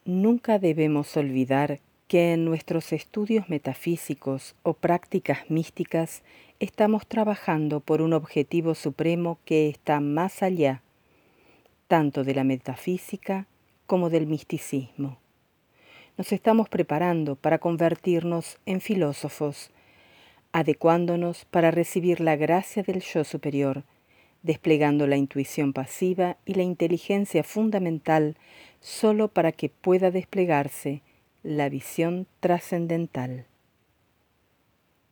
Nunca debemos olvidar que en nuestros estudios metafísicos o prácticas místicas estamos trabajando por un objetivo supremo que está más allá, tanto de la metafísica como del misticismo. Nos estamos preparando para convertirnos en filósofos, adecuándonos para recibir la gracia del yo superior, desplegando la intuición pasiva y la inteligencia fundamental solo para que pueda desplegarse la visión trascendental.